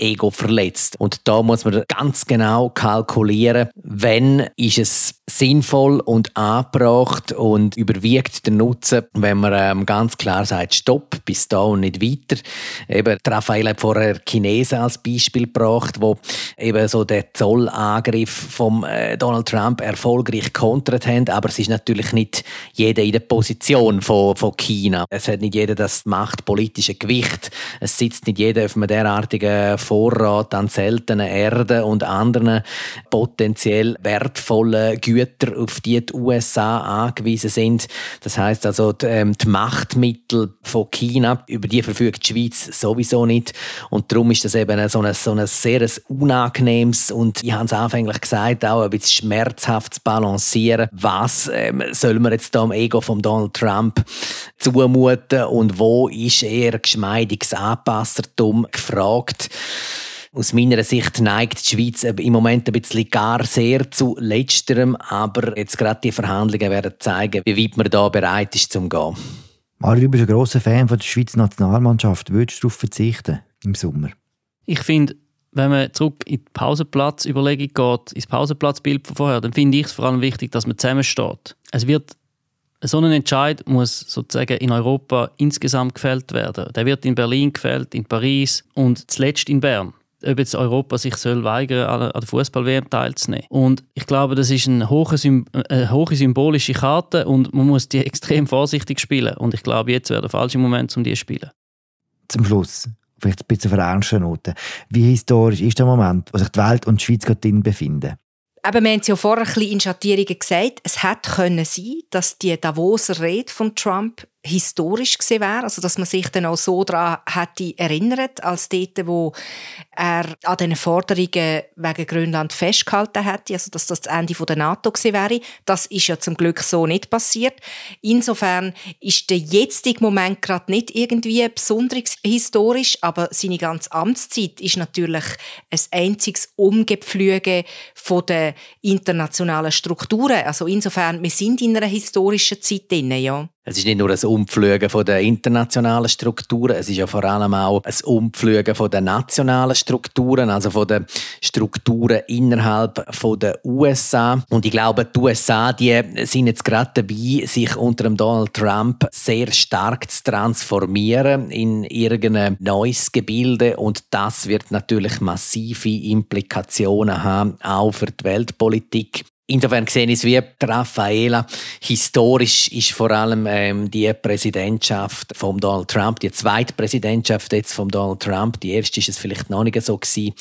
Ego verletzt. Und da muss man ganz genau kalkulieren, wenn ist es sinnvoll und angebracht und überwiegt der Nutzen, wenn man ganz klar sagt, stopp, bis da und nicht weiter. Eben, Raphael hat vorher Chinesen als Beispiel gebracht, wo eben so den Zollangriff von Donald Trump erfolgreich kontert haben, aber es ist natürlich nicht jeder in der Position von China. Es hat nicht jeder das machtpolitische Gewicht. Es sitzt nicht jeder auf einem derartigen Vorrat an seltenen Erden und anderen potenziell wertvollen Gütern, auf die die USA angewiesen sind. Das heisst also, die Machtmittel von China, über die verfügt die Schweiz sowieso nicht. Und darum ist das eben so ein sehr unangenehmes und, ich habe es anfänglich gesagt, auch ein bisschen schmerzhaftes Balancieren. Was soll man jetzt da am Ego von Donald Trump zumuten und wo ist eher geschmeidiges Anpassertum gefragt? Aus meiner Sicht neigt die Schweiz im Moment ein bisschen gar sehr zu Letzterem, aber jetzt gerade die Verhandlungen werden zeigen, wie weit man da bereit ist zum Gehen. Mario, du bist ein grosser Fan von der Schweizer Nationalmannschaft. Würdest du darauf verzichten im Sommer? Ich finde, wenn man zurück in die Pausenplatzüberlegung geht, ins Pausenplatzbild von vorher, dann finde ich es vor allem wichtig, dass man zusammensteht. So ein Entscheid muss sozusagen in Europa insgesamt gefällt werden. Der wird in Berlin gefällt, in Paris und zuletzt in Bern. Ob jetzt Europa sich weigern soll, an der Fußball-WM teilzunehmen. Und ich glaube, das ist eine hohe symbolische Karte und man muss die extrem vorsichtig spielen. Und ich glaube, jetzt wäre der falsche Moment, um die zu spielen. Zum Schluss, vielleicht ein bisschen verernste Note. Wie historisch ist der Moment, wo sich die Welt und die Schweiz gerade drin befinden? Aber wir haben es ja vorher ein bisschen in Schattierungen gesagt, es hätte können sein, dass die Davoser Rede von Trump historisch gewesen wäre, also dass man sich dann auch so daran hätte erinnert, als dort, wo er an diesen Forderungen wegen Grönland festgehalten hätte, also dass das Ende der NATO gewesen wäre. Das ist ja zum Glück so nicht passiert. Insofern ist der jetzige Moment gerade nicht irgendwie besonders historisch, aber seine ganze Amtszeit ist natürlich ein einziges Umgepflüge von den internationalen Strukturen. Also insofern, wir sind in einer historischen Zeit drin, ja. Es ist nicht nur ein Umpflügen von den internationalen Strukturen, es ist ja vor allem auch ein Umpflügen von den nationalen Strukturen, also von den Strukturen innerhalb der USA. Und ich glaube, die USA, die sind jetzt gerade dabei, sich unter dem Donald Trump sehr stark zu transformieren in irgendein neues Gebilde. Und das wird natürlich massive Implikationen haben, auch für die Weltpolitik. Insofern sehe ich es wie Raffaela. Historisch ist vor allem die Präsidentschaft von Donald Trump, die zweite Präsidentschaft jetzt von Donald Trump. Die erste ist es vielleicht noch nicht so gewesen.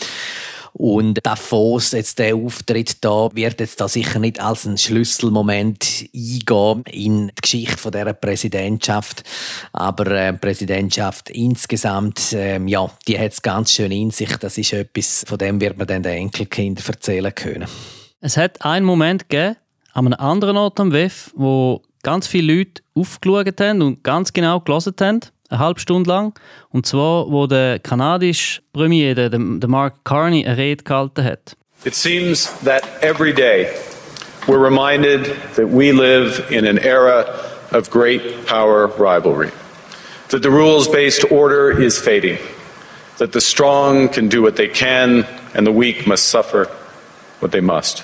Und Davos, jetzt der Auftritt da, wird jetzt da sicher nicht als ein Schlüsselmoment eingehen in die Geschichte von dieser Präsidentschaft. Aber Präsidentschaft insgesamt, die hat es ganz schön in sich. Das ist etwas, von dem wird man dann den Enkelkindern erzählen können. Es hat einen Moment gegeben, an einem anderen Ort am WEF, wo ganz viele Leute aufgeschaut haben und ganz genau gelesen haben, eine halbe Stunde lang. Und zwar, wo der kanadische Premier, der Mark Carney, eine Rede gehalten hat. It seems that every day we're reminded that we live in an era of great power rivalry. That the rules-based order is fading. That the strong can do what they can and the weak must suffer what they must.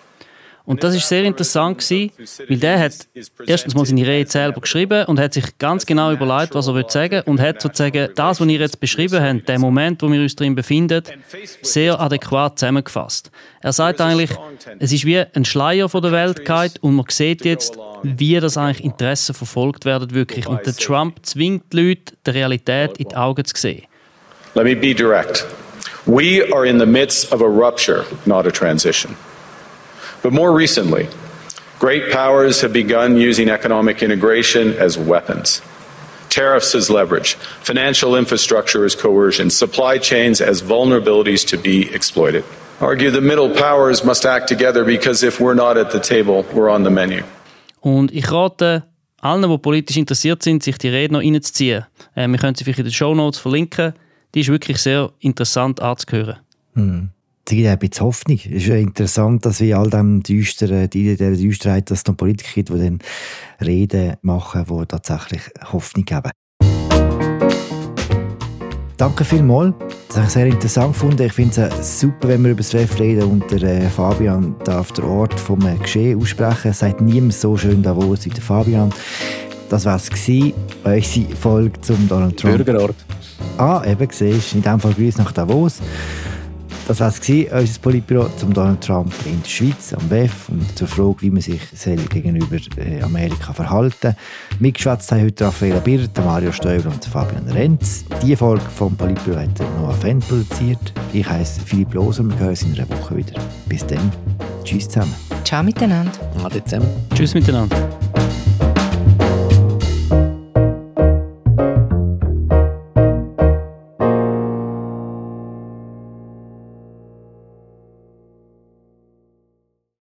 Und das war sehr interessant, weil der hat erstens mal seine Rede selber geschrieben und hat sich ganz genau überlegt, was er sagen will und hat sozusagen das, was ihr jetzt beschrieben habt, den Moment, wo wir uns drin befinden, sehr adäquat zusammengefasst. Er sagt eigentlich, es ist wie ein Schleier von der Weltkeit und man sieht jetzt, wie das eigentlich Interessen verfolgt werden wirklich. Und der Trump zwingt die Leute, die Realität in die Augen zu sehen. Let me be direct. We are in the midst of a rupture, not a transition. But more recently, great powers have begun using economic integration as weapons. Tariffs as leverage, financial infrastructure as coercion, supply chains as vulnerabilities to be exploited. Argue the middle powers must act together because if we're not at the table, we're on the menu. Und ich rate allen, die politisch interessiert sind, sich die Rede noch reinzuziehen. Wir können sie vielleicht in den Shownotes verlinken. Die ist wirklich sehr interessant anzuhören. Es gibt ein bisschen Hoffnung. Es ist ja interessant, dass wir all dem Düsterheit, dass es noch Politiker gibt, die dann Reden machen, die tatsächlich Hoffnung geben. Danke vielmals. Das habe ich sehr interessant gefunden. Ich finde es super, wenn wir über das Ref reden und der Fabian darf den Ort vom Geschehen aussprechen. Es sagt niemand so schön Davos wie der Fabian. Das war es gewesen, unsere Folge zum Donald Trump. Bürgerort. Eben siehst du, in diesem Fall Grüße nach Davos. Das war es gewesen, unser Politbüro zum Donald Trump in der Schweiz, am WEF, und zur Frage, wie man sich gegenüber Amerika verhalten. Mitgeschwätzt haben heute Raffaella Birrt, Mario Stoiber und Fabian Renz. Diese Folge vom Politbüro hat Noah Fenn produziert. Ich heiße Philipp Loser und wir hören uns in einer Woche wieder. Bis dann. Tschüss zusammen. Ciao miteinander. Ade zusammen. Tschüss miteinander.